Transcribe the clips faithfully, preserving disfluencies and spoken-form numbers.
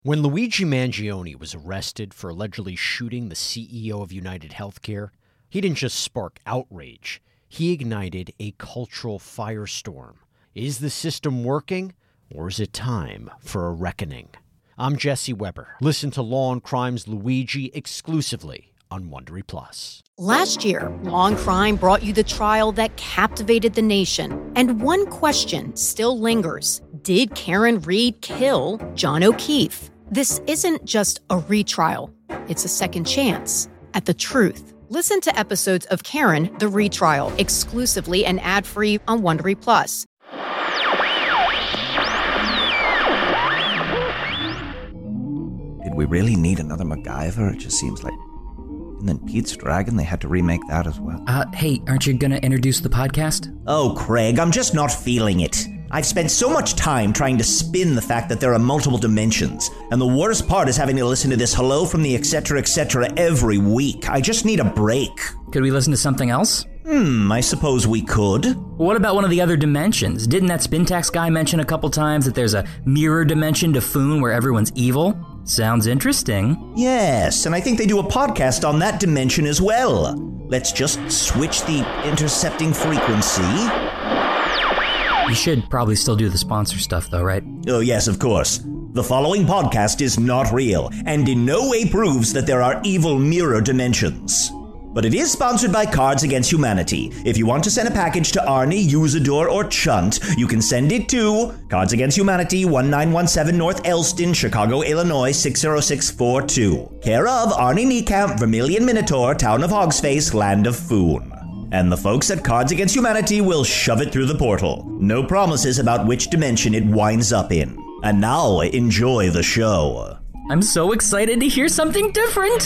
When Luigi Mangione was arrested for allegedly shooting the C E O of United Healthcare, he didn't just spark outrage, he ignited a cultural firestorm. Is the system working, or is it time for a reckoning? I'm Jesse Weber. Listen to Law and Crime's Luigi exclusively on Wondery Plus. Last year, Law and Crime brought you the trial that captivated the nation. And one question still lingers. Did Karen Read kill John O'Keefe? This isn't just a retrial. It's a second chance at the truth. Listen to episodes of Karen, the Retrial, exclusively and ad-free on Wondery Plus. Did we really need another MacGyver? It just seems like... And then Pete's Dragon, they had to remake that as well. Uh, hey, aren't you gonna introduce the podcast? Oh, Craig, I'm just not feeling it. I've spent so much time trying to spin the fact that there are multiple dimensions, and the worst part is having to listen to this hello from the et cetera, et cetera every week. I just need a break. Could we listen to something else? Hmm, I suppose we could. What about one of the other dimensions? Didn't that Spintax guy mention a couple times that there's a mirror dimension to Foon where everyone's evil? Sounds interesting. Yes, and I think they do a podcast on that dimension as well. Let's just switch the intercepting frequency. You should probably still do the sponsor stuff though, right? Oh yes, of course. The following podcast is not real, and in no way proves that there are evil mirror dimensions. But it is sponsored by Cards Against Humanity. If you want to send a package to Arnie, Usador, or Chunt, you can send it to Cards Against Humanity, nineteen seventeen North Elston, Chicago, Illinois, six oh six four two. Care of Arnie Niekamp, Vermilion Minotaur, Town of Hogsface, Land of Foon. And the folks at Cards Against Humanity will shove it through the portal. No promises about which dimension it winds up in. And now, enjoy the show. I'm so excited to hear something different!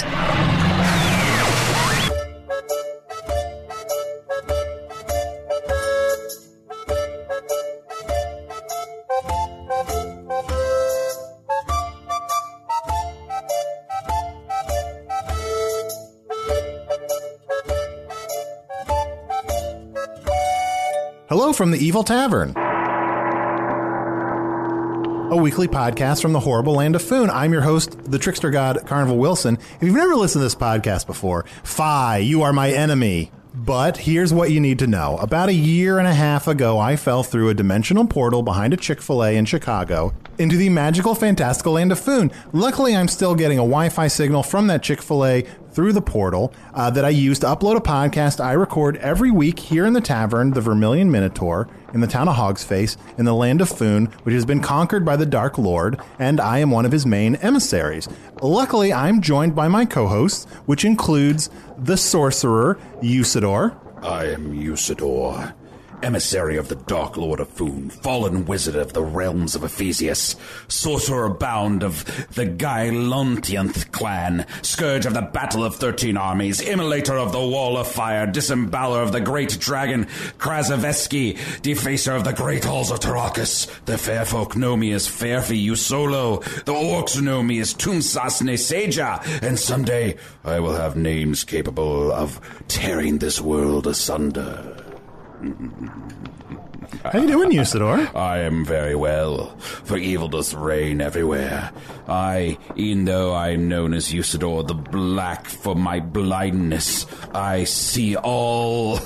Hello from the Evil Tavern, a weekly podcast from the horrible land of Foon. I'm your host, the trickster god, Carnival Wilson. If you've never listened to this podcast before, fie, you are my enemy. But here's what you need to know. About a year and a half ago, I fell through a dimensional portal behind a Chick-fil-A in Chicago into the magical, fantastical land of Foon. Luckily, I'm still getting a Wi-Fi signal from that Chick-fil-A through the portal uh, that I use to upload a podcast I record every week here in the tavern, the Vermilion Minotaur, in the town of Hogsface, in the land of Foon, which has been conquered by the Dark Lord, and I am one of his main emissaries. Luckily, I'm joined by my co-hosts, which includes the sorcerer, Usador. I am Usador, emissary of the Dark Lord of Foon, fallen wizard of the realms of Ephesius, sorcerer bound of the Gaelontianth clan, scourge of the Battle of Thirteen Armies, immolator of the Wall of Fire, disemboweler of the Great Dragon, Krasaveski, defacer of the Great Halls of Tarakas. The fair folk know me as Fairfi Usolo, the orcs know me as Tumsasne Seja, and someday I will have names capable of tearing this world asunder. How you doing, Usador? I am very well, for evil does reign everywhere. I, even though I am known as Usador the Black for my blindness, I see all.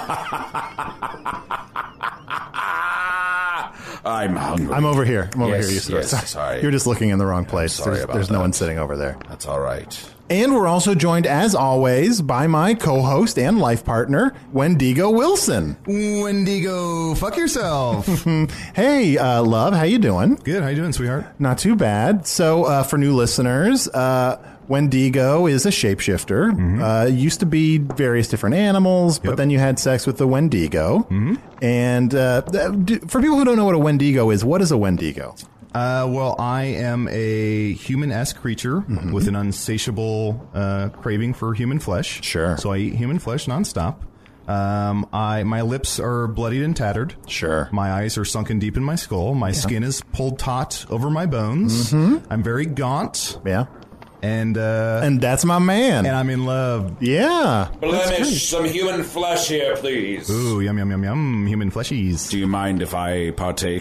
I'm hungry. I'm over here. I'm over yes, here, Usador. Yes, sorry. sorry. You're just looking in the wrong place. Sorry there's about there's no that. one sitting over there. That's all right. And we're also joined, as always, by my co-host and life partner, Wendigo Wilson. Wendigo, fuck yourself. Hey, uh, love, how you doing? Good, how you doing, sweetheart? Not too bad. So, uh, for new listeners, uh, Wendigo is a shapeshifter. Mm-hmm. Uh, used to be various different animals, but Yep. then you had sex with the Wendigo. Mm-hmm. And uh, th- for people who don't know what a Wendigo is, what is a Wendigo? Uh, well, I am a human-esque creature mm-hmm. with an unsatiable uh, craving for human flesh. Sure. So I eat human flesh nonstop. Um, I my lips are bloodied and tattered. Sure. My eyes are sunken deep in my skull. My yeah. skin is pulled taut over my bones. Mm-hmm. I'm very gaunt. Yeah. And uh, and that's my man. And I'm in love. Yeah. Blemish, some human flesh here, please. Ooh, yum, yum, yum, yum. Human fleshies. Do you mind if I partake?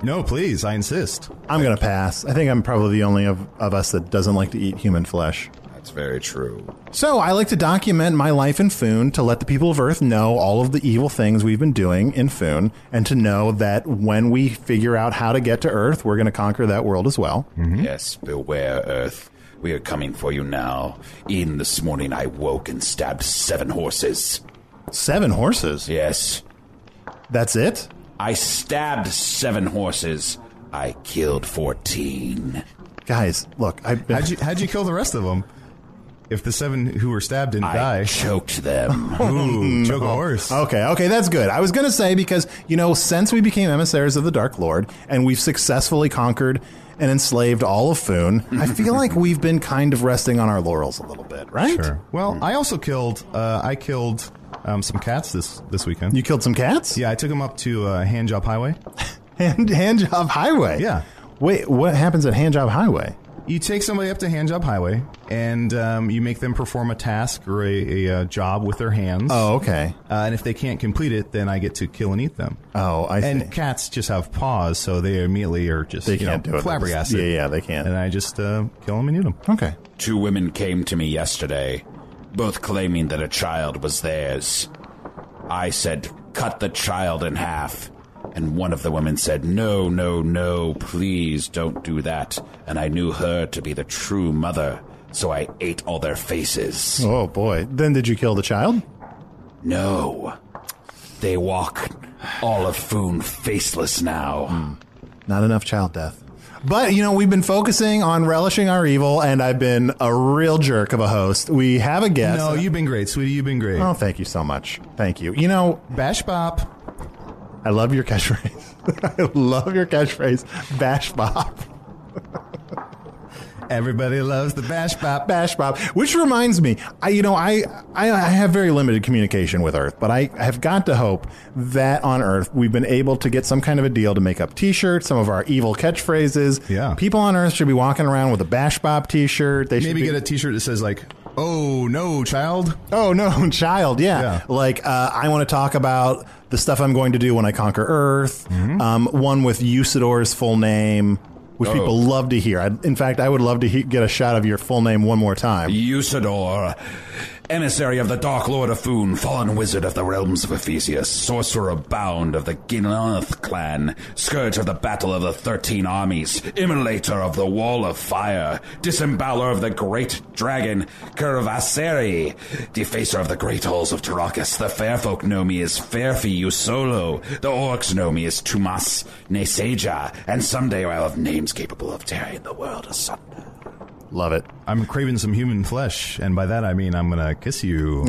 No, please, I insist. I'm going to pass. I think I'm probably the only of, of us that doesn't like to eat human flesh. That's very true. So I like to document my life in Foon to let the people of Earth know all of the evil things we've been doing in Foon, and to know that when we figure out how to get to Earth, we're going to conquer that world as well. Mm-hmm. Yes, beware, Earth. We are coming for you now. Even this morning I woke and stabbed seven horses. Seven horses? Yes. That's it? I stabbed seven horses. I killed fourteen. Guys, look, I've been... How'd you, how'd you kill the rest of them? If the seven who were stabbed didn't I die. choked them. Ooh, choke a No. horse. Okay, okay, that's good. I was going to say, because, you know, since we became emissaries of the Dark Lord, and we've successfully conquered and enslaved all of Foon, I feel like we've been kind of resting on our laurels a little bit, right? Sure. Well, I also killed, uh, I killed um, some cats this, this weekend. You killed some cats? Yeah, I took them up to uh, Handjob Highway. Hand, Handjob Highway? Yeah. Wait, what happens at Handjob Highway? You take somebody up to Handjob Highway, and um, you make them perform a task or a, a, a job with their hands. Oh, okay. Uh, and if they can't complete it, then I get to kill and eat them. Oh, I see. And cats just have paws, so they immediately are just They you can't know, do it. flabbergasted. Yeah, yeah, they can't. And I just uh, kill them and eat them. Okay. Two women came to me yesterday, both claiming that a child was theirs. I said, cut the child in half. And one of the women said, no, no, no, please don't do that. And I knew her to be the true mother, so I ate all their faces. Oh, boy. Then did you kill the child? No. They walk all of Foon faceless now. Hmm. Not enough child death. But, you know, we've been focusing on relishing our evil, and I've been a real jerk of a host. We have a guest. No, you've been great, sweetie. You've been great. Oh, thank you so much. Thank you. You know, Bash Bop. I love your catchphrase. I love your catchphrase. Bash Bop. Everybody loves the Bash Bop. Bash Bop. Which reminds me, I you know, I, I I have very limited communication with Earth, but I have got to hope that on Earth we've been able to get some kind of a deal to make up T-shirts, some of our evil catchphrases. Yeah. People on Earth should be walking around with a Bash Bop T-shirt. They should Maybe be, get a T-shirt that says like, "Oh no, child." Oh no, child! Yeah, Yeah. like uh, I want to talk about the stuff I'm going to do when I conquer Earth. Mm-hmm. Um, one with Usador's full name, which Oh. people love to hear. I, in fact, I would love to he- get a shot of your full name one more time. Usador, emissary of the Dark Lord of Foon, fallen wizard of the realms of Ephesius, sorcerer bound of the Ginlanath clan, scourge of the battle of the thirteen armies, immolator of the wall of fire, disemboweler of the great dragon, Curvaseri, defacer of the great halls of Tarakas. The fair folk know me as Fairfi Usolo, the orcs know me as Tumas Neseja, and someday I'll have names capable of tearing the world asunder. Love it. I'm craving some human flesh, and by that I mean I'm gonna kiss you.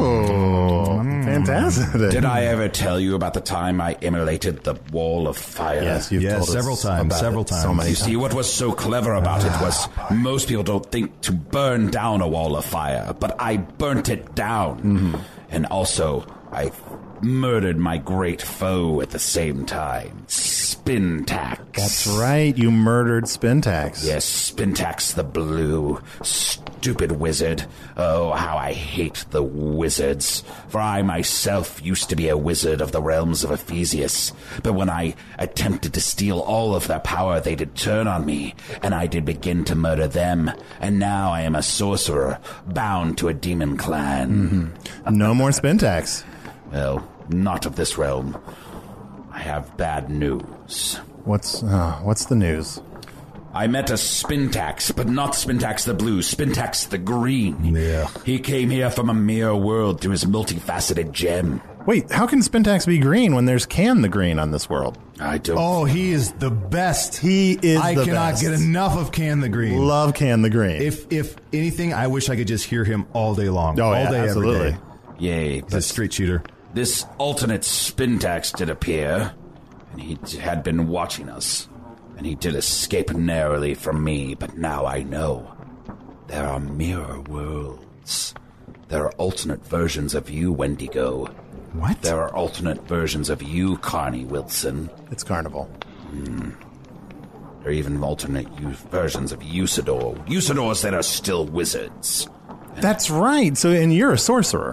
Oh, fantastic! Did I ever tell you about the time I immolated the wall of fire? Yes, you've Yes, told us several times, about several it So times. many You times. see, what was so clever about it was most people don't think to burn down a wall of fire, but I burnt it down. Mm-hmm. And also, I murdered my great foe at the same time, Spintax. That's right. You murdered Spintax. Yes, Spintax the Blue. Stupid wizard. Oh, how I hate the wizards. For I myself used to be a wizard of the realms of Ephesius. But when I attempted to steal all of their power, they did turn on me, and I did begin to murder them. And now I am a sorcerer, bound to a demon clan. Mm-hmm. No more Spintax. Well, not of this realm. I have bad news. What's uh, what's the news? I met a Spintax, but not Spintax the Blue, Spintax the Green. Yeah. He came here from a mirror world through his multifaceted gem. Wait, how can Spintax be green when there's Can the Green on this world? I don't... Oh, he is the best. He is I the cannot best. get enough of Can the Green. Love Can the Green. If if anything, I wish I could just hear him all day long. Oh, all yeah, day, absolutely. every day. Yay, He's a but straight shooter. this alternate Spintax did appear, and he d- had been watching us, and he did escape narrowly from me, but now I know. There are mirror worlds. There are alternate versions of you, Wendigo. What? There are alternate versions of you, Carney Wilson. it's Carnival. There are even alternate u- versions of Usador. Usadors that are still wizards. That's right. So, and you're a sorcerer.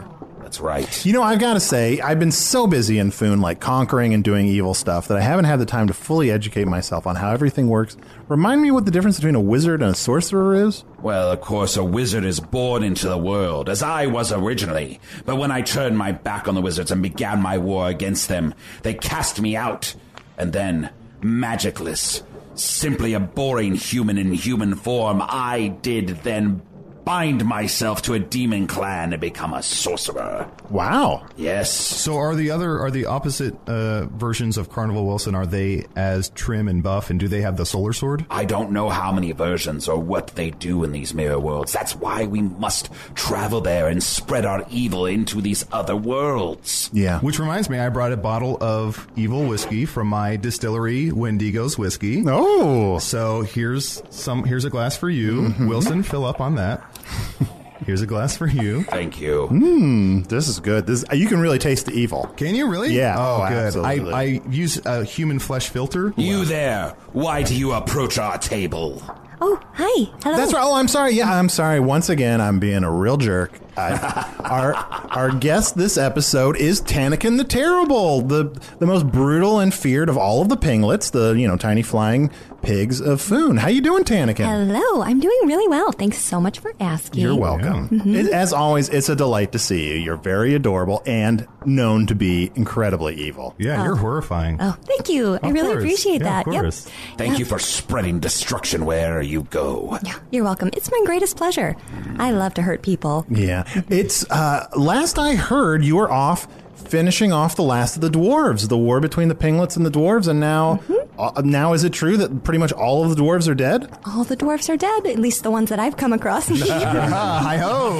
That's right. You know, I've got to say, I've been so busy in Foon, like conquering and doing evil stuff, that I haven't had the time to fully educate myself on how everything works. Remind me what the difference between a wizard and a sorcerer is? Well, of course, a wizard is born into the world, as I was originally. But when I turned my back on the wizards and began my war against them, they cast me out. And then, magicless, simply a boring human in human form, I did then bind myself to a demon clan and become a sorcerer. Wow. Yes. So are the other, are the opposite uh, versions of Carnival Wilson, are they as trim and buff, and do they have the solar sword? I don't know how many versions or what they do in these mirror worlds. That's why we must travel there and spread our evil into these other worlds. Yeah. Which reminds me, I brought a bottle of evil whiskey from my distillery, Wendigo's Whiskey. Oh. So here's some. Here's a glass for you. Mm-hmm. Wilson, fill up on that. Here's a glass for you. Thank you. Mmm, this is good. This you can really taste the evil. Can you really? Yeah. Oh, Oh, good. absolutely. I, I use a human flesh filter. You there. Why do you approach our table? Oh, hi. Hello. That's right. Oh, I'm sorry. Yeah, I'm sorry. Once again, I'm being a real jerk. I, our our guest this episode is Tanakin the Terrible, the the most brutal and feared of all of the pinglets, the you know tiny flying pigs of Foon. How you doing, Tanakin? Hello. I'm doing really well. Thanks so much for asking. You're welcome. Mm-hmm. It, as always, it's a delight to see you. You're very adorable and known to be incredibly evil. Yeah, you're horrifying. Oh, thank you. I really course. appreciate Yeah, that. of course. Yep. Thank you for spreading destruction wherever you go. Yeah, you're welcome. It's my greatest pleasure. I love to hurt people. Yeah. It's, uh, last I heard, you were off finishing off the last of the dwarves, the war between the pinglets and the dwarves, and now, Mm-hmm. uh, now is it true that pretty much all of the dwarves are dead? All the dwarfs are dead, at least the ones that I've come across. Hi-ho.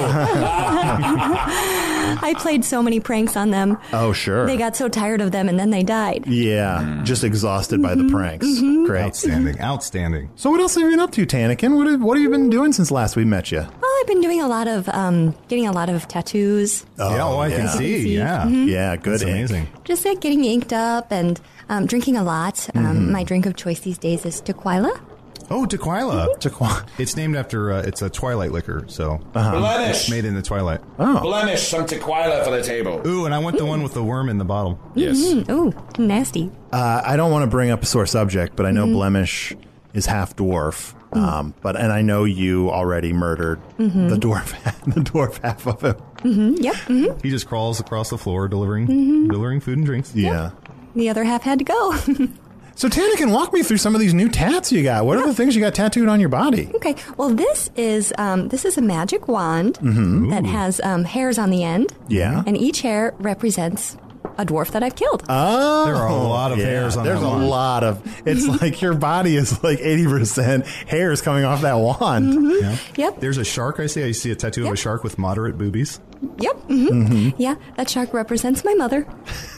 I played so many pranks on them. Oh, sure. They got so tired of them and then they died. Yeah, just exhausted by the pranks. Great. Outstanding. Outstanding. So what else have you been up to, Tanakin? What have, what have you been doing since last we met you? Well, I've been doing a lot of, um, getting a lot of tattoos. yeah, oh, I yeah. can see. Yeah. Mm-hmm. Yeah, good. That's ink. amazing. Just like getting inked up and um, drinking a lot. Um, Mm-hmm. My drink of choice these days is tequila. Oh, Tequila. Tequila. It's named after, uh, it's a Twilight liquor, so Blemish. it's made in the Twilight. Oh. Blemish, some tequila for the table. Ooh, and I want the one with the worm in the bottle. Yes. Mm, ooh, nasty. Uh, I don't want to bring up a sore subject, but I know Blemish is half dwarf. Um, but and I know you already murdered the dwarf, the dwarf half of him. Mm, yep. Mm-hmm. He just crawls across the floor delivering delivering food and drinks. Yeah. The other half had to go. So Tanakin, walk me through some of these new tats you got. What are the things you got tattooed on your body? Okay. Well, this is um, this is a magic wand that has um, hairs on the end. Yeah. And each hair represents a dwarf that I've killed. Oh, There are a lot of yeah, hairs on There's that a wand. lot of. It's like your body is like eighty percent hairs coming off that wand. Yeah. Yep. There's a shark, I see. I see a tattoo of Yep. a shark with moderate boobies. Yep. hmm Yeah. That shark represents my mother.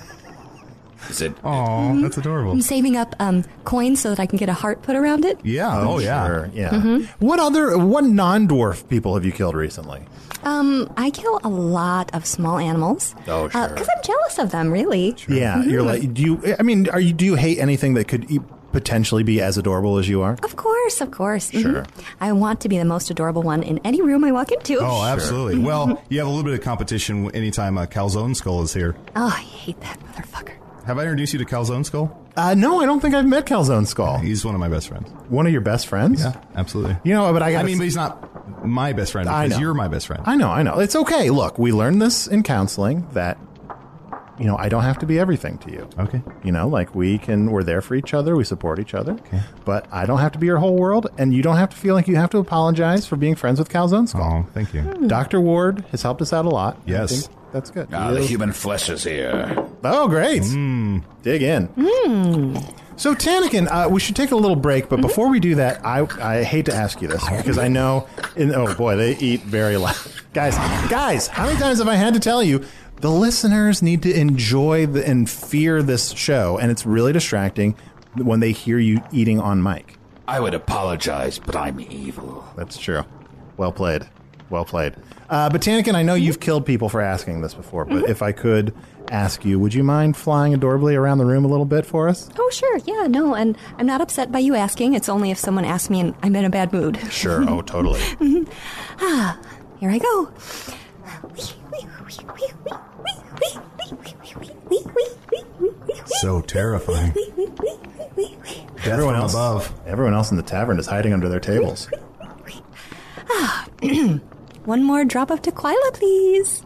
Is it? Oh, that's adorable. I'm saving up um, coins so that I can get a heart put around it. Yeah. Oh, yeah. Sure, yeah. What other what non-dwarf people have you killed recently? Um, I kill a lot of small animals. Oh, sure. Because I'm jealous of them, really. Yeah, you're like. Do you? I mean, are you? Do you hate anything that could e- potentially be as adorable as you are? Of course, of course. Mhm. Sure. I want to be the most adorable one in any room I walk into. Oh, absolutely. Well, you have a little bit of competition anytime a Calzone Skull is here. Oh, I hate that motherfucker. Have I introduced you to Calzone Skull? Uh, no, I don't think I've met Calzone Skull. He's one of my best friends. One of your best friends? Yeah, absolutely. You know, but I got. I mean, but he's not my best friend I because know. you're my best friend. I know, I know. It's okay. Look, we learned this in counseling that, you know, I don't have to be everything to you. Okay. You know, like we can, we're there for each other, we support each other. Okay. But I don't have to be your whole world, and you don't have to feel like you have to apologize for being friends with Calzone Skull. Oh, thank you. Doctor Ward has helped us out a lot. I Yes. think that's good. Ah, the human flesh is here. Oh, great. Dig in. So, Tanakin, uh, we should take a little break, but before we do that, I, I hate to ask you this because I know, in, oh boy, they eat very loud. Guys, guys, how many times have I had to tell you, the listeners need to enjoy the, and fear this show, and it's really distracting when they hear you eating on mic. I would apologize, but I'm evil. That's true. Well played. Well played. Uh, but Tanakin, I know you've killed people for asking this before, but if I could ask you, would you mind flying adorably around the room a little bit for us? Oh, sure. Yeah, no, and I'm not upset by you asking. It's only if someone asks me and I'm in a bad mood. Sure. Oh, totally. Ah, here I go. So terrifying. Death Everyone from else, above. everyone else in the tavern is hiding under their tables. One more drop of tequila, please.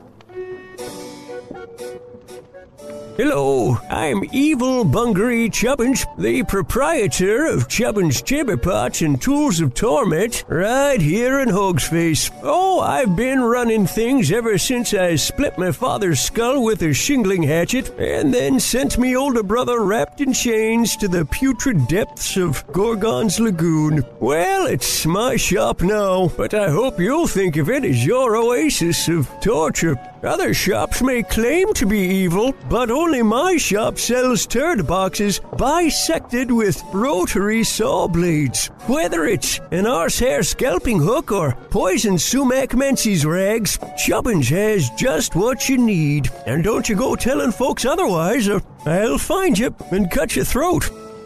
Hello, I'm Evil Bungaree Chubbins, the proprietor of Chubbins Chamber Pots and Tools of Torment, right here in Hogsface. Oh, I've been running things ever since I split my father's skull with a shingling hatchet, and then sent me older brother wrapped in chains to the putrid depths of Gorgon's Lagoon. Well, it's my shop now, but I hope you'll think of it as your oasis of torture. Other shops may claim to be evil, but only my shop sells turd boxes bisected with rotary saw blades. Whether it's an horsehair scalping hook or poison sumac menses rags, Chubbins has just what you need. And don't you go telling folks otherwise, or I'll find you and cut your throat.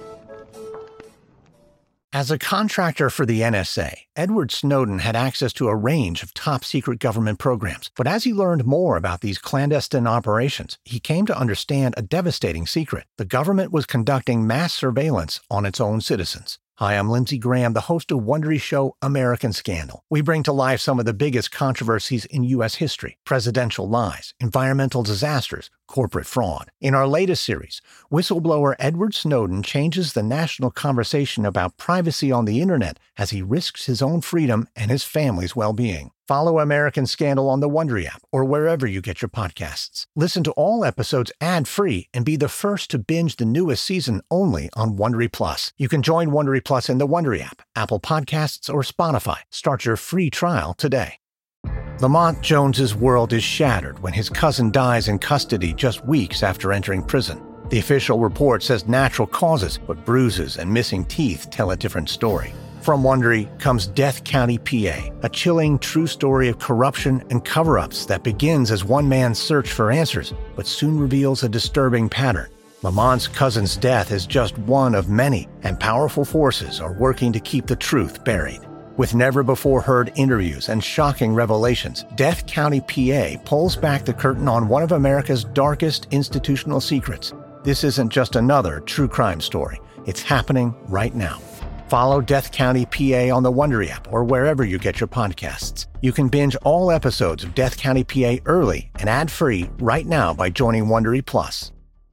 As a contractor for the N S A, Edward Snowden had access to a range of top-secret government programs. But as he learned more about these clandestine operations, he came to understand a devastating secret. The government was conducting mass surveillance on its own citizens. Hi, I'm Lindsey Graham, the host of Wondery show American Scandal. We bring to life some of the biggest controversies in U S history: presidential lies, environmental disasters, corporate fraud. In our latest series, whistleblower Edward Snowden changes the national conversation about privacy on the internet as he risks his own freedom and his family's well-being. Follow American Scandal on the Wondery app or wherever you get your podcasts. Listen to all episodes ad-free and be the first to binge the newest season only on Wondery Plus. You can join Wondery Plus in the Wondery app, Apple Podcasts, or Spotify. Start your free trial today. Lamont Jones's world is shattered when his cousin dies in custody just weeks after entering prison. The official report says natural causes, but bruises and missing teeth tell a different story. From Wondery comes Death County, P A, a chilling true story of corruption and cover-ups that begins as one man's search for answers, but soon reveals a disturbing pattern. Lamont's cousin's death is just one of many, and powerful forces are working to keep the truth buried. With never-before-heard interviews and shocking revelations, Death County, P A pulls back the curtain on one of America's darkest institutional secrets. This isn't just another true crime story. It's happening right now. Follow Death County, P A on the Wondery app or wherever you get your podcasts. You can binge all episodes of Death County, P A early and ad-free right now by joining Wondery Plus.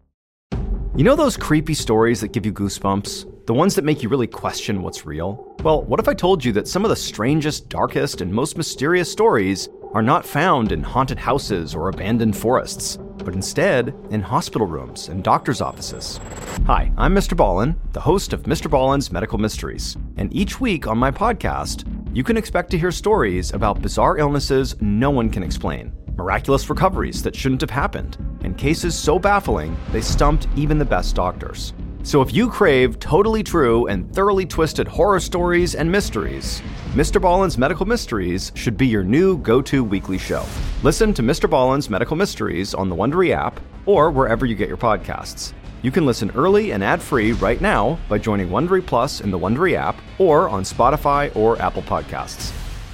You know those creepy stories that give you goosebumps? The ones that make you really question what's real? Well, what if I told you that some of the strangest, darkest, and most mysterious stories are not found in haunted houses or abandoned forests, but instead in hospital rooms and doctors' offices? Hi, I'm Mister Ballin, the host of Mister Ballin's Medical Mysteries, and each week on my podcast, you can expect to hear stories about bizarre illnesses no one can explain, miraculous recoveries that shouldn't have happened, and cases so baffling they stumped even the best doctors. So if you crave totally true and thoroughly twisted horror stories and mysteries, Mister Ballin's Medical Mysteries should be your new go-to weekly show. Listen to Mister Ballin's Medical Mysteries on the Wondery app or wherever you get your podcasts. You can listen early and ad-free right now by joining Wondery Plus in the Wondery app or on Spotify or Apple Podcasts.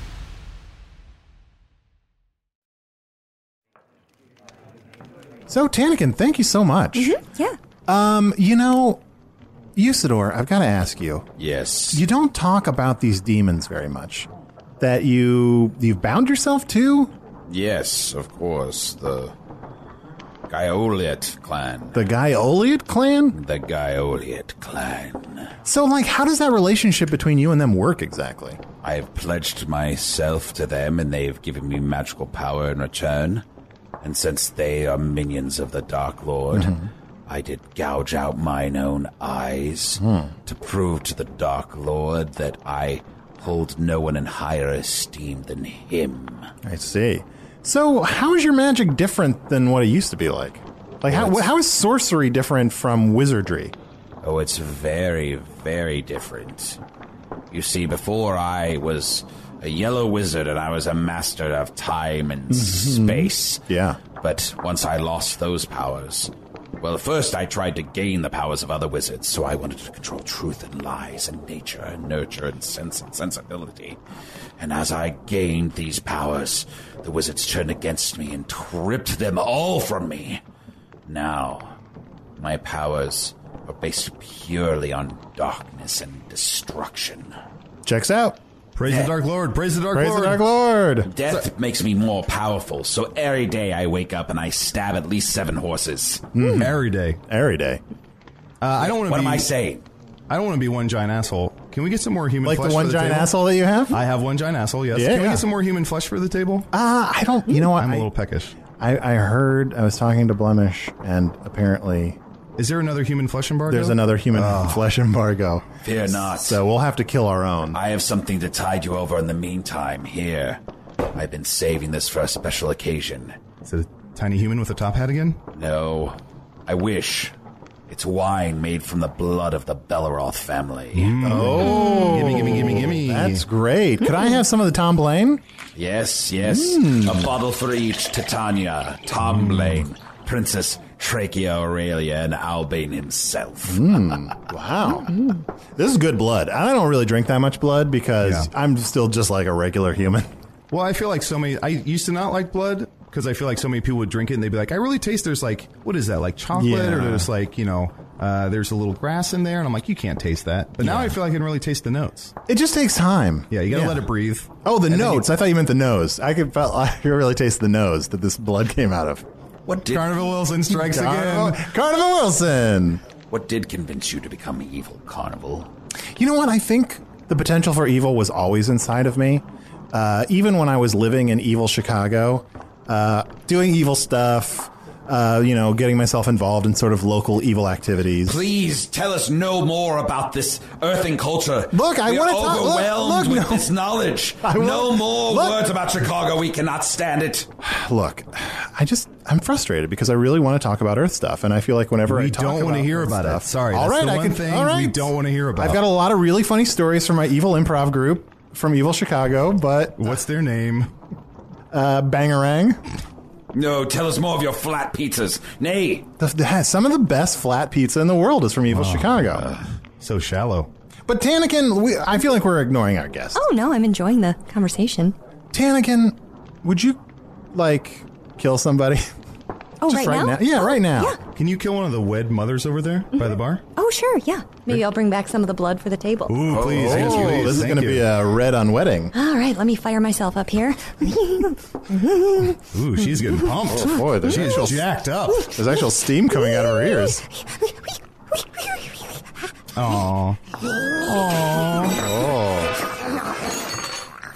So, Tanakin, thank you so much. Mm-hmm. Yeah. Um, you know, Usidore, I've got to ask you. Yes. You don't talk about these demons very much. That you, you've bound yourself to? Yes, of course. The Gaioliet clan. The Gaioliet clan? The Gaioliet clan. So, like, how does that relationship between you and them work exactly? I have pledged myself to them, and they've given me magical power in return. And since they are minions of the Dark Lord, mm-hmm. I did gouge out mine own eyes hmm. to prove to the Dark Lord that I hold no one in higher esteem than him. I see. So, how is your magic different than what it used to be like? Like, well, how how is sorcery different from wizardry? Oh, it's very, very different. You see, before I was a yellow wizard and I was a master of time and mm-hmm. space. Yeah. But once I lost those powers, Well, first I tried to gain the powers of other wizards, so I wanted to control truth and lies and nature and nurture and sense and sensibility. And as I gained these powers, the wizards turned against me and ripped them all from me. Now, my powers are based purely on darkness and destruction. Checks out. Praise the Dark Lord. Praise the Dark Praise Lord. the Dark Lord. Death So- makes me more powerful, so every day I wake up and I stab at least seven horses. Mm. Every day. Every day. Uh, I don't want to What be, am I saying? I don't want to be one giant asshole. Can we get some more human Like flesh the one for the giant table? asshole that you have? I have one giant asshole, yes. Yeah, Can we yeah. get some more human flesh for the table? Uh, I don't, you know what? I'm a I- little peckish. I, I heard, I was talking to Blemish, and apparently Is there another human flesh embargo? there's another human flesh embargo. Fear not. So we'll have to kill our own. I have something to tide you over in the meantime. Here. I've been saving this for a special occasion. Is it a tiny human with a top hat again? No. I wish. It's wine made from the blood of the Belleroth family. Oh. Gimme, gimme, gimme, gimme. That's great. Could I have some of the Tom Blaine? Yes, yes. Mm. A bottle for each. Titania, Tom Blaine, Princess Trachea Aurelia, and Albane himself. Mm. Wow. This is good blood. I don't really drink that much blood because Yeah. I'm still just like a regular human. Well, I feel like so many... I used to not like blood because I feel like so many people would drink it and they'd be like, I really taste there's like... What is that? Like chocolate? Yeah. Or there's like, you know... Uh, there's a little grass in there. And I'm like, you can't taste that. But now I feel like I can really taste the notes. It just takes time. Yeah, you got to let it breathe. Oh, the And then notes. you- I thought you meant the nose. I could felt, I could really taste the nose that this blood came out of. What did Carnival Wilson strikes Carnival, again. Carnival Wilson. What did convince you to become evil, Carnival? You know what? I think the potential for evil was always inside of me. Uh, even when I was living in evil Chicago, uh, doing evil stuff, uh, you know, getting myself involved in sort of local evil activities. Please tell us no more about this earthing culture. Look, I We're wanna talk- look, overwhelmed look, with no. this knowledge. I will- no more look. words about Chicago. We cannot stand it. Look, I just, I'm frustrated because I really want to talk about Earth stuff. And I feel like whenever We I talk don't want to about hear Earth about stuff, it. Sorry, all that's right, the I one can, thing all right. we don't want to hear about. I've got a lot of really funny stories from my evil improv group from evil Chicago, but What's their name? uh, Bangarang. No, tell us more of your flat pizzas. Nay. The, the, some of the best flat pizza in the world is from evil Chicago. Uh, so shallow. But Tannikin, we, I feel like we're ignoring our guest. Oh, no, I'm enjoying the conversation. Tannikin, would you, like, kill somebody? Oh, Just right, now? Yeah, right now. Yeah. Can you kill one of the wed mothers over there by the bar? Oh, sure, yeah. Maybe I'll bring back some of the blood for the table. Ooh, please. yes, Oh, please. this is Thank going to you. be a red on wedding. All right, let me fire myself up here. Ooh, she's getting pumped. Oh, boy, there's She's actual, jacked up. there's actual steam coming out of her ears. Aww. Oh.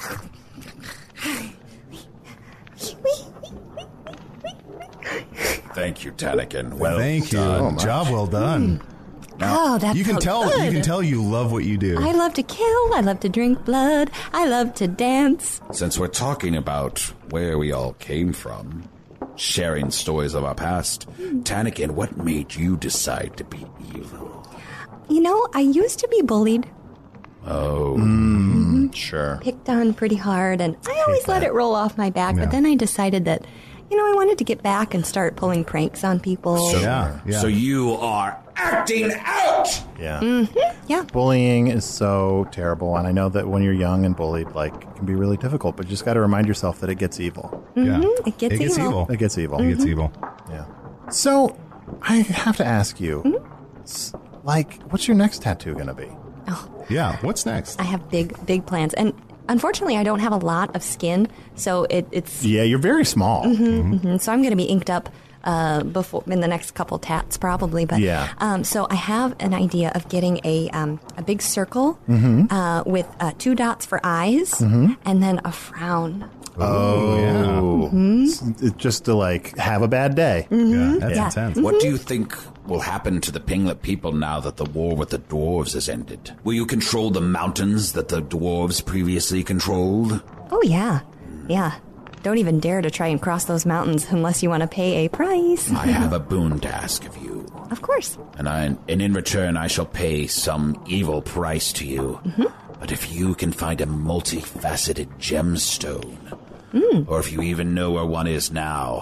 Thank you, Tannikin. Well Thank you. done. Job well done. Oh, that You can felt tell. good. You can tell you love what you do. I love to kill. I love to drink blood. I love to dance. Since we're talking about where we all came from, sharing stories of our past, Tannikin, what made you decide to be evil? You know, I used to be bullied, Oh. Mm, sure. picked on pretty hard, and I always let that. it roll off my back. Yeah. But then I decided that, you know, I wanted to get back and start pulling pranks on people. So, Yeah, yeah. so you are acting out! Yeah. Mm-hmm. Yeah. Bullying is so terrible, and I know that when you're young and bullied, like, it can be really difficult, but you just got to remind yourself that it gets evil. Yeah. Mm-hmm. It gets It gets evil. evil. It gets evil. It gets evil. Yeah. So, I have to ask you, Mm-hmm. s- like, what's your next tattoo going to be? Oh, Yeah. What's next? I have big, big plans. And unfortunately, I don't have a lot of skin, so it, it's... Yeah, you're very small. Mhm, so I'm going to be inked up uh, before in the next couple tats, probably. But Yeah. um, so I have an idea of getting a um, a big circle Mm-hmm. uh, with uh, two dots for eyes, and then a frown. Oh. S- it- Just to, like, have a bad day. Yeah, that's Yeah. intense. What do you think will happen to the Pinglet people now that the war with the dwarves has ended? Will you control the mountains that the dwarves previously controlled? Oh yeah, yeah. Don't even dare to try and cross those mountains unless you want to pay a price. I have a boon to ask of you, Of course. and, I, and in return I shall pay some evil price to you. But if you can find a multifaceted gemstone, or if you even know where one is now,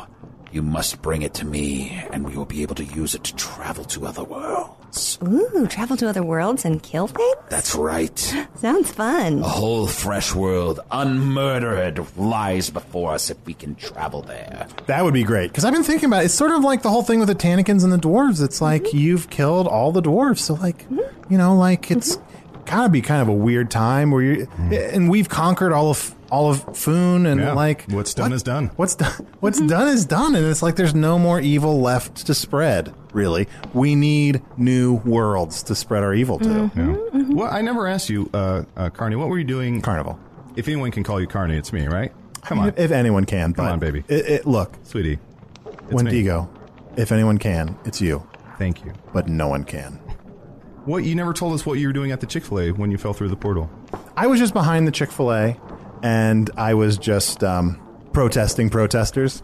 You must bring it to me, and we will be able to use it to travel to other worlds. Ooh, travel to other worlds and kill things? That's right. Sounds fun. A whole fresh world, unmurdered, lies before us if we can travel there. That would be great, because I've been thinking about it. It's sort of like the whole thing with the Tannikins and the dwarves. It's like mm-hmm. you've killed all the dwarves, so like, mm-hmm. you know, like it's mm-hmm. gotta be kind of a weird time where you mm-hmm. and we've conquered all of all of Foon, and yeah. like what's done what, is done. What's done? What's mm-hmm. done is done, and it's like there's no more evil left to spread. Really, we need new worlds to spread our evil to. Mm-hmm. Yeah. Mm-hmm. Well, I never asked you, uh, uh, Carney, what were you doing? Carnival. If anyone can call you Carney, it's me, right? Come on. If anyone can. Come but on, baby. It, it, look, sweetie. Wendigo, if anyone can, it's you. Thank you. But no one can. What? You never told us what you were doing at the Chick-fil-A when you fell through the portal. I was just behind the Chick-fil-A, and I was just um, protesting protesters.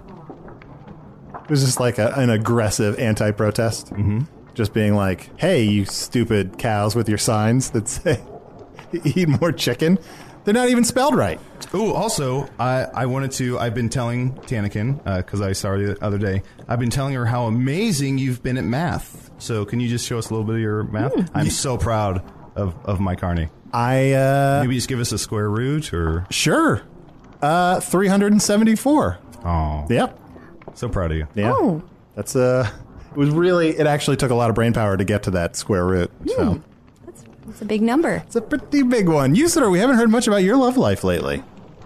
It was just like a, an aggressive anti-protest. Mm-hmm. Just being like, hey, you stupid cows with your signs that say eat more chicken. They're not even spelled right. Oh, also, I, I wanted to, I've been telling Tannikin, because uh, I saw her the other day, I've been telling her how amazing you've been at math. So can you just show us a little bit of your math? Mm. I'm so proud of, of my Carney. I, uh... Maybe just give us a square root, or... Sure. Uh, three hundred seventy-four. Oh. Yep. So proud of you. Yeah. Oh. That's, uh... It was really... It actually took a lot of brain power to get to that square root, mm. so... It's a big number. It's a pretty big one. Usador, we haven't heard much about your love life lately.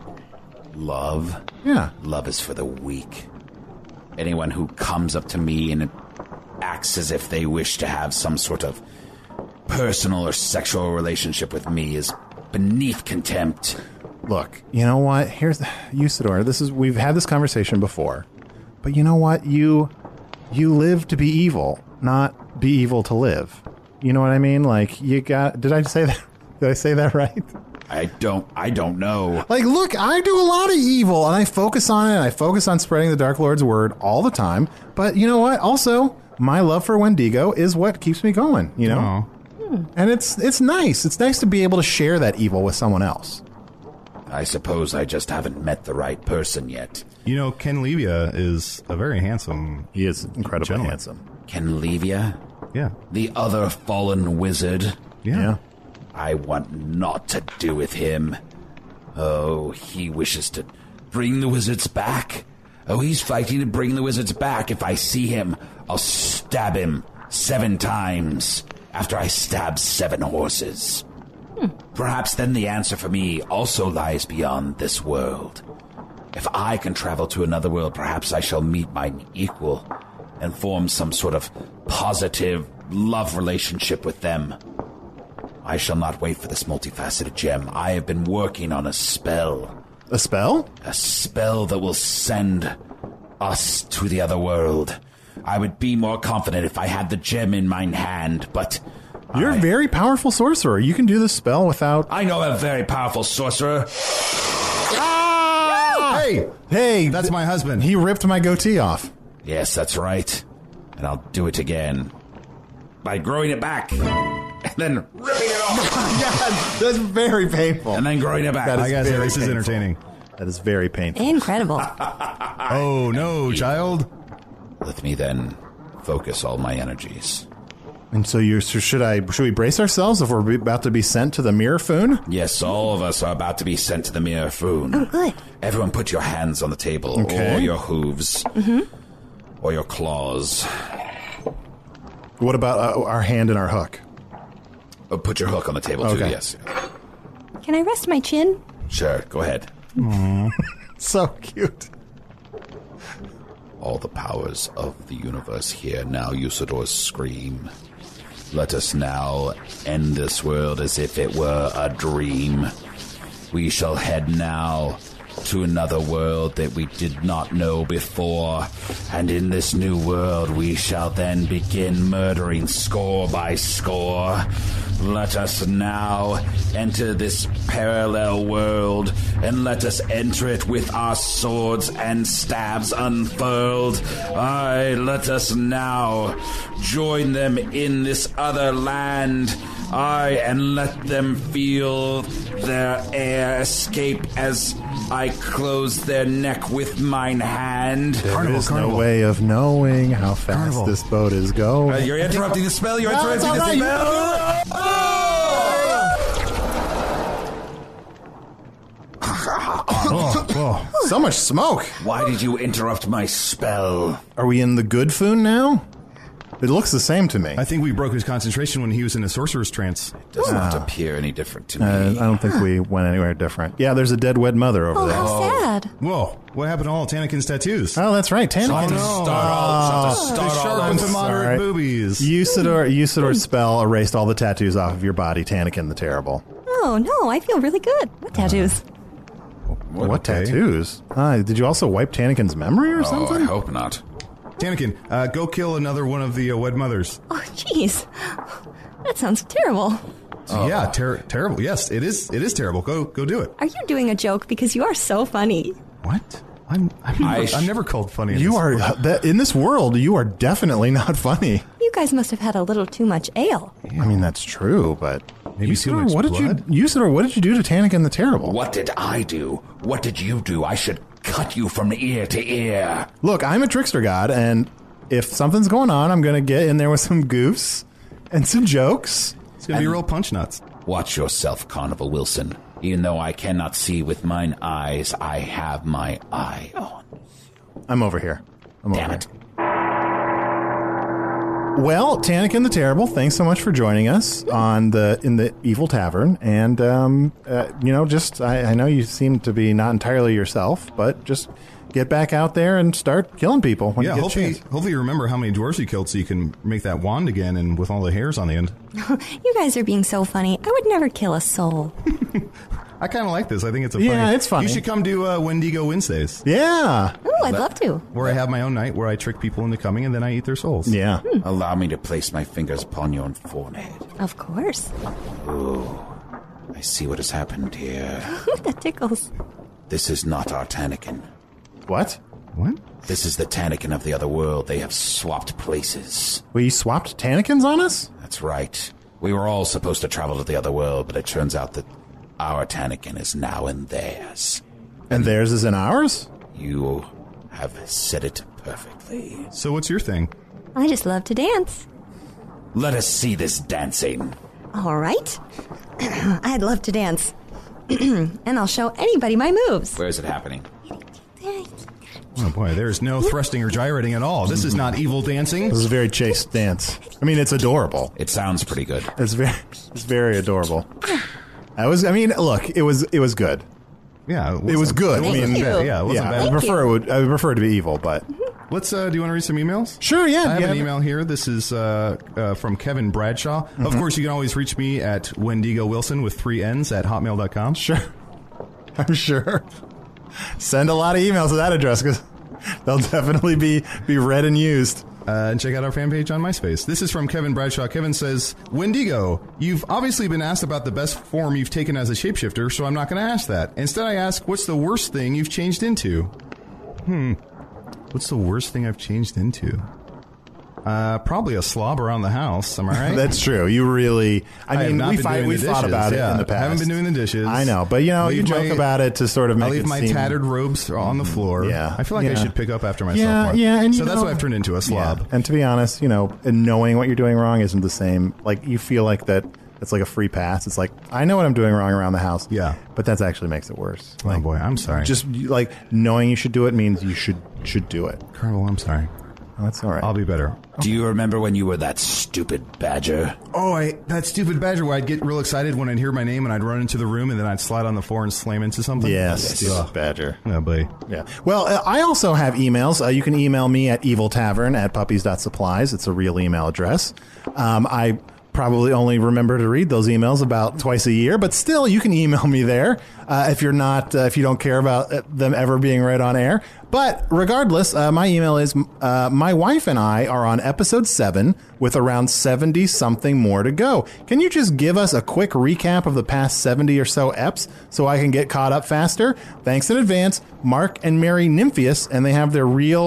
Love? Yeah. Love is for the weak. Anyone who comes up to me and acts as if they wish to have some sort of personal or sexual relationship with me is beneath contempt. Look, you know what? Here's Usador. This is we've had this conversation before. But you know what? You you live to be evil, not be evil to live. You know what I mean? Like, you got... Did I say that? Did I say that right? I don't... I don't know. Like, look, I do a lot of evil, and I focus on it, and I focus on spreading the Dark Lord's word all the time. But you know what? Also, my love for Wendigo is what keeps me going, you know? Hmm. And it's it's nice. It's nice to be able to share that evil with someone else. I suppose I just haven't met the right person yet. You know, Ken Levia is a very handsome... He is incredibly gentleman. handsome. Ken Levia? Yeah. The other fallen wizard? Yeah. yeah. I want naught to do with him. Oh, he wishes to bring the wizards back. Oh, he's fighting to bring the wizards back. If I see him, I'll stab him seven times after I stab seven horses. Hmm. Perhaps then the answer for me also lies beyond this world. If I can travel to another world, perhaps I shall meet mine equal and form some sort of positive love relationship with them. I shall not wait for this multifaceted gem. I have been working on a spell. A spell? A spell that will send us to the other world. I would be more confident if I had the gem in my hand, but... You're I... a very powerful sorcerer. You can do this spell without... I know a very powerful sorcerer. Ah! Hey! Hey! That's th- my husband. He ripped my goatee off. Yes, that's right. And I'll do it again. By growing it back. And then ripping it off. Oh my God, that's very painful. And then growing it back. I gotta say, this painful. is entertaining. That is very painful. Incredible. Oh, no, child. Let me then focus all my energies. And so you so should I should we brace ourselves if we're about to be sent to the Mirror Foon? Yes, all of us are about to be sent to the Mirror Foon. Oh, good. Everyone put your hands on the table, okay. or your hooves, mm-hmm. or your claws. What about uh, our hand and our hook? Oh, put your hook on the table, too, okay. yes. Can I rest my chin? Sure, go ahead. So cute. All the powers of the universe here now, Usador's scream. Let us now end this world as if it were a dream. We shall head now to another world that we did not know before, and in this new world we shall then begin murdering score by score. Let us now enter this parallel world, and let us enter it with our swords and staves unfurled. Aye, let us now join them in this other land Aye, and let them feel their air escape as I close their neck with mine hand. There Carnival, is Carnival. no way of knowing how fast Carnival. this boat is going. Uh, you're interrupting the spell. You're No, it's interrupting all the right. spell. Oh, oh, so much smoke. Why did you interrupt my spell? Are we in the good foon now? It looks the same to me. I think we broke his concentration when he was in a sorcerer's trance. Doesn't appear any different to me. Uh, I don't think we went anywhere different. Yeah, there's a dead wed mother over Oh, there. how sad. Whoa, what happened to all Tannikin's tattoos? Oh, that's right. Tannikin. Shut Oh, to start all- shut to The start all sharp over. and to moderate sorry. boobies. Usador, Usador's spell erased all the tattoos off of your body, Tannikin the Terrible. Oh, no, I feel really good. What tattoos? What, okay. tattoos? Uh, did you also wipe Tannikin's memory or Oh, something? I hope not. Tannikin, uh, go kill another one of the uh, wed mothers. Oh, jeez. That sounds terrible. Yeah, ter- terrible. Yes, it is. It is terrible. Go, go do it. Are you doing a joke? Because you are so funny. What? I'm. I'm, never, sh- I'm never called funny. in You this are world. that, in this world. You are definitely not funny. You guys must have had a little too much ale. I mean, that's true, but Maybe too Usador, much what blood? did you, Usador? What did you do to Tannikin the Terrible? What did I do? What did you do? I should cut you from ear to ear. Look, I'm a trickster god, and if something's going on, I'm going to get in there with some goofs and some jokes. It's gonna be real punch nuts. Watch yourself, Carnival Wilson. Even though I cannot see with mine eyes, I have my eye on. I'm over here. I'm Damn over it. here. Well, Tannikin the Terrible, thanks so much for joining us on the in the Evil Tavern, and um, uh, you know, just I, I know you seem to be not entirely yourself, but just get back out there and start killing people when Yeah, you get a hopefully, chance. hopefully you remember how many dwarves you killed so you can make that wand again and with all the hairs on the end. You guys are being so funny. I would never kill a soul. I kind of like this. I think it's a Yeah, funny. it's funny. You should come to uh, Wendigo Wednesdays, Yeah, Ooh, I'd love to. where I have my own night where I trick people into coming and then I eat their souls. yeah. Allow me to place my fingers upon your forehead. Of course. Ooh, I see what has happened here. That tickles. This is not our Tannikin. What? What? This is the Tannikin of the other world. They have swapped places. We swapped Tannekins on us? That's right. We were all supposed to travel to the other world, but it turns out that our Tannikin is now in theirs. And theirs is in ours? You have said it perfectly. So what's your thing? I just love to dance. Let us see this dancing. All right. I'd love to dance. And I'll show anybody my moves. Where is it happening? Oh boy, there's no thrusting or gyrating at all. This is not evil dancing. This is a very chaste dance. I mean, it's adorable. It sounds pretty good. It's very, it's very adorable. I was, I mean, look, it was, it was good. Yeah, It was good. It I wasn't mean, bad. Yeah, it wasn't yeah, I bad. would prefer it would, I would prefer it to be evil, but Let's. Uh, do you want to read some emails? sure, yeah. I have yeah. an email here. This is uh, uh, from Kevin Bradshaw. Mm-hmm. Of course, you can always reach me at Wendigo Wilson with three N's at hotmail dot com. Sure, I'm sure. Send a lot of emails to that address because they'll definitely be be read and used. Uh, and check out our fan page on MySpace. This is from Kevin Bradshaw. Kevin says, Wendigo, you've obviously been asked about the best form you've taken as a shapeshifter, so I'm not going to ask that. Instead, I ask, what's the worst thing you've changed into? Hmm. What's the worst thing I've changed into? Uh, probably a slob around the house. Am I right? That's true. You really, I, I have mean, not we been fight, doing we the thought dishes, about yeah. it in the I past. haven't been doing the dishes. I know, but you know, Leave you joke my- about it to sort of make I leave it my seem, tattered robes on the floor. Yeah. I feel like Yeah. I should pick up after myself Yeah, more. yeah, and so you that's know- why I've turned into a slob. Yeah. And to be honest, you know, and knowing what you're doing wrong isn't the same. Like, you feel like that it's like a free pass. It's like, I know what I'm doing wrong around the house. Yeah. But that actually makes it worse. Oh Like, boy, I'm sorry. just like knowing you should do it means you should should do it. Colonel, I'm sorry. Oh, that's all right. I'll be better. Do you remember when you were that stupid badger? Oh, I that stupid badger where I'd get real excited when I'd hear my name and I'd run into the room and then I'd slide on the floor and slam into something. Yes, stupid badger. Oh, boy. Yeah. Well, uh, I also have emails. Uh, you can email me at eviltavern at puppies dot supplies. It's a real email address. Um, I probably only remember to read those emails about twice a year, but still, you can email me there uh, if you're not, uh, if you don't care about uh, them ever being read on air. But regardless, uh, my email is, uh, my wife and I are on episode seven with around seventy something more to go. Can you just give us a quick recap of the past seventy or so eps so I can get caught up faster? Thanks in advance, Mark and Mary Nympheus, and they have their real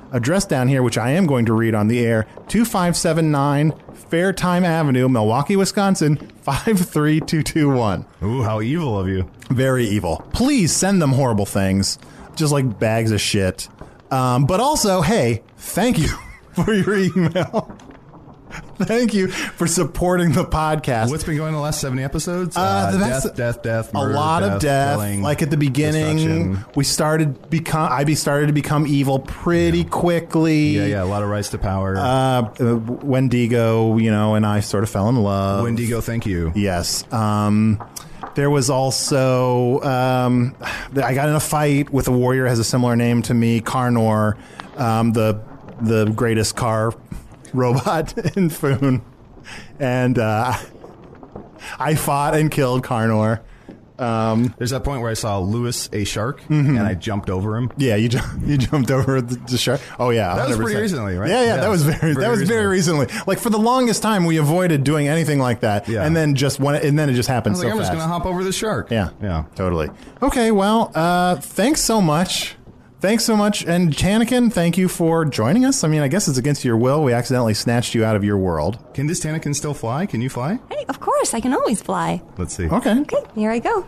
address down here, which I am going to read on the air, two five seven nine Fairtime Avenue, Milwaukee, Wisconsin, five three two two one. Ooh, how evil of you. Very evil. Please send them horrible things, just like bags of shit. Um, but also, hey, thank you for your email. Thank you for supporting the podcast. What's been going on the last seventy episodes? Uh, Uh, that's death, death, death, a murder, lot death, of death. killing, Like at the beginning, destruction. we started become. I be started to become evil pretty quickly. Yeah, yeah, a lot of rise to power. Uh, Wendigo, you know, and I sort of fell in love. Wendigo, thank you. Yes. Um, there was also um, I got in a fight with a warrior who has a similar name to me, Carnor, um, the the greatest car robot in Foon, and uh, I fought and killed Carnor. Um, There's that point where I saw Lewis a shark, Mhm. and I jumped over him. Yeah, you ju- you jumped over the, the shark. Oh yeah, That was one hundred percent. pretty recently, right? Yeah, yeah, Yeah, that was very, very that was very recently. Like for the longest time, we avoided doing anything like that, Yeah. and then just when, and then it just I happened was so like, I'm fast. just going to hop over the shark. Yeah, Yeah. totally. Okay, well, uh, thanks so much. Thanks so much. And Tanakin, thank you for joining us. I mean, I guess it's against your will. We accidentally snatched you out of your world. Can this Tanakin still fly? Can you fly? Hey, of course, I can always fly. Let's see. Okay. Okay, here I go.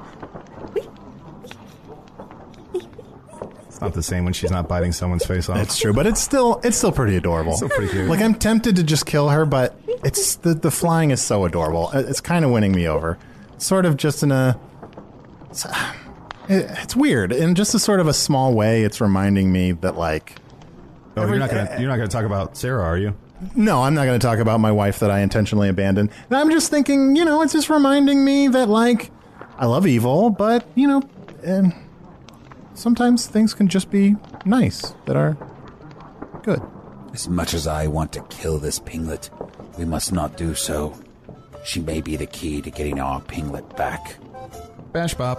It's not the same when she's not biting someone's face off. It's true, but it's still it's still pretty adorable. Still pretty cute. Like I'm tempted to just kill her, but it's the the flying is so adorable. It's kind of winning me over. It's sort of just in a it's, it's weird in just a sort of a small way. It's reminding me that like Oh, every- you're not gonna you're not gonna talk about Sarah, are you? No, I'm not going to talk about my wife that I intentionally abandoned. And I'm just thinking, you know, it's just reminding me that like I love evil, but you know, and sometimes things can just be nice that are good. As much as I want to kill this pinglet, we must not do so. She may be the key to getting our pinglet back. Bash Bop.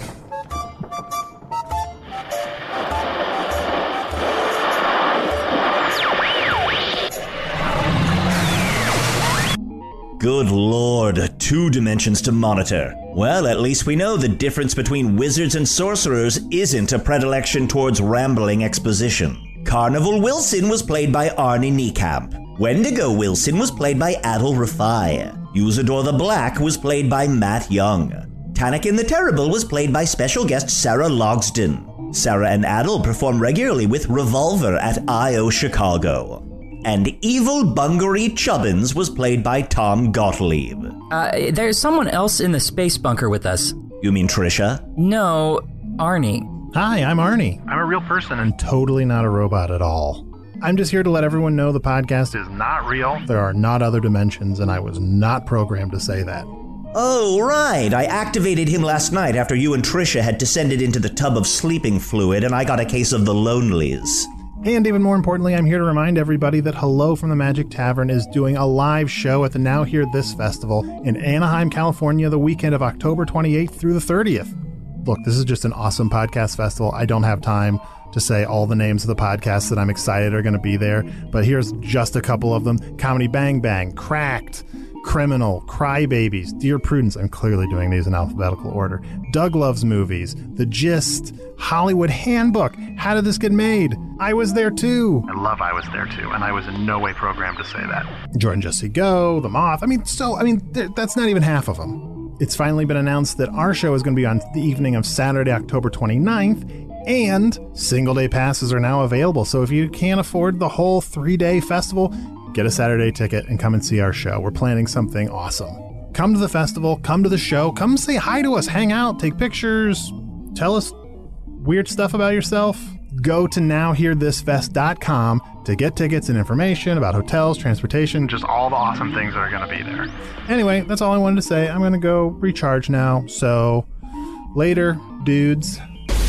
Good lord, two dimensions to monitor. Well, at least we know the difference between wizards and sorcerers isn't a predilection towards rambling exposition. Carnival Wilson was played by Arnie Niekamp. Wendigo Wilson was played by Adol Rafai. Usador the Black was played by Matt Young. Tanakin the Terrible was played by special guest Sarah Logsden. Sarah and Adol perform regularly with Revolver at I O Chicago. And Evil Bungaree Chubbins was played by Tom Gottlieb. Uh, there's someone else in the space bunker with us. You mean Trisha? No, Arnie. Hi, I'm Arnie. I'm a real person and totally not a robot at all. I'm just here to let everyone know the podcast is not real. There are not other dimensions, and I was not programmed to say that. Oh, right. I activated him last night after you and Trisha had descended into the tub of sleeping fluid, and I got a case of the lonelies. And even more importantly, I'm here to remind everybody that Hello from the Magic Tavern is doing a live show at the Now Hear This Festival in Anaheim, California, the weekend of October twenty-eighth through the thirtieth. Look, this is just an awesome podcast festival. I don't have time to say all the names of the podcasts that I'm excited are going to be there, but here's just a couple of them. Comedy Bang Bang, Cracked, Criminal, Crybabies, Dear Prudence, I'm clearly doing these in alphabetical order, Doug Loves Movies, The Gist, Hollywood Handbook, How Did This Get Made? I Was There Too. I love I Was There Too, and I was in no way programmed to say that. Jordan Jesse Go, The Moth, I mean, so, I mean, th- that's not even half of them. It's finally been announced that our show is going to be on the evening of Saturday, October twenty-ninth, and single day passes are now available. So if you can't afford the whole three-day festival, get a Saturday ticket and come and see our show. We're planning something awesome. Come to the festival, come to the show, come say hi to us, hang out, take pictures, tell us weird stuff about yourself. Go to now hear this fest dot com to get tickets and information about hotels, transportation, just all the awesome things that are going to be there. Anyway, that's all I wanted to say. I'm going to go recharge now. So later, dudes.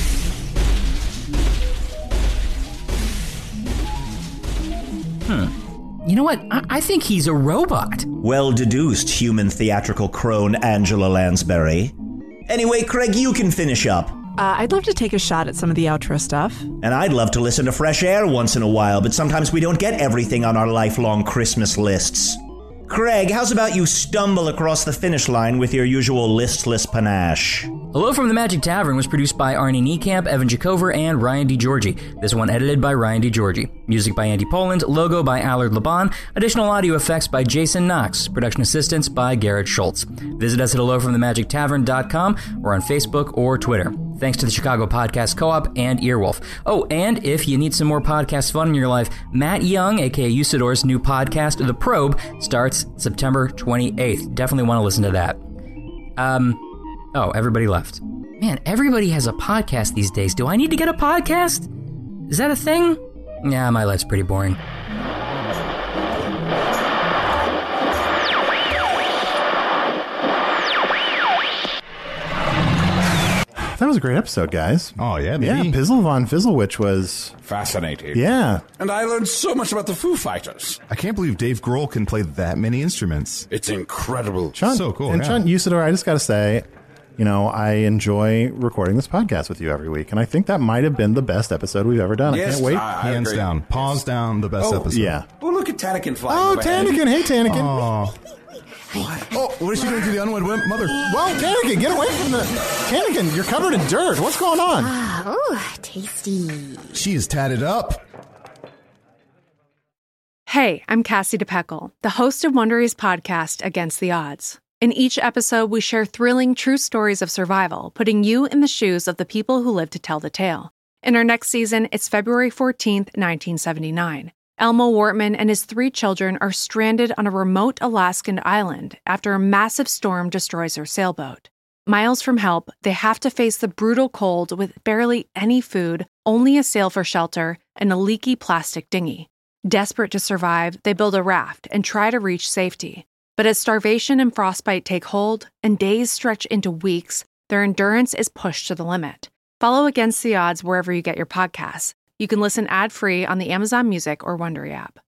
Hmm. You know what? I, I think he's a robot. Well deduced, human theatrical crone Angela Lansbury. Anyway, Craig, you can finish up. Uh, I'd love to take a shot at some of the outro stuff. And I'd love to listen to Fresh Air once in a while, but sometimes we don't get everything on our lifelong Christmas lists. Craig, how's about you stumble across the finish line with your usual listless panache? Hello from the Magic Tavern was produced by Arnie Niekamp, Evan Jacover, and Ryan DiGiorgi. This one edited by Ryan DiGiorgi. Music by Andy Poland, logo by Allard Laban, additional audio effects by Jason Knox, production assistance by Garrett Schultz. Visit us at hello from the magic tavern dot com or on Facebook or Twitter. Thanks to the Chicago Podcast Co-op and Earwolf. Oh, and if you need some more podcast fun in your life, Matt Young, aka Usador's new podcast, The Probe, starts September twenty-eighth. Definitely want to listen to that. Um, oh, everybody left. Man, everybody has a podcast these days. Do I need to get a podcast? Is that a thing? Yeah, my life's pretty boring. That was a great episode, guys. Oh, yeah, Yeah, baby. Pizzle Von Fizzlewitch was... Fascinating. Yeah. And I learned so much about the Foo Fighters. I can't believe Dave Grohl can play that many instruments. It's incredible. Sean, So cool, And yeah. Sean Usador, I just got to say, you know, I enjoy recording this podcast with you every week, and I think that might have been the best episode we've ever done. I Yes, can't wait. I- I Hands agree. down. Paws down, the best Oh, episode. Yeah. Oh, look at Tannikin flying Oh, overhead. Tannikin. Hey, Tannikin. Oh. Oh, what is she doing to the unwed wo- mother? Whoa, Tannikin, get away from the... Tannikin, you're covered in dirt. What's going on? Oh, tasty. She is tatted up. Hey, I'm Cassie DePeckle, the host of Wondery's podcast, Against the Odds. In each episode, we share thrilling true stories of survival, putting you in the shoes of the people who live to tell the tale. In our next season, it's February fourteenth, nineteen seventy-nine. Elmo Wortman and his three children are stranded on a remote Alaskan island after a massive storm destroys their sailboat. Miles from help, they have to face the brutal cold with barely any food, only a sail for shelter, and a leaky plastic dinghy. Desperate to survive, they build a raft and try to reach safety. But as starvation and frostbite take hold, and days stretch into weeks, their endurance is pushed to the limit. Follow Against the Odds wherever you get your podcasts. You can listen ad-free on the Amazon Music or Wondery app.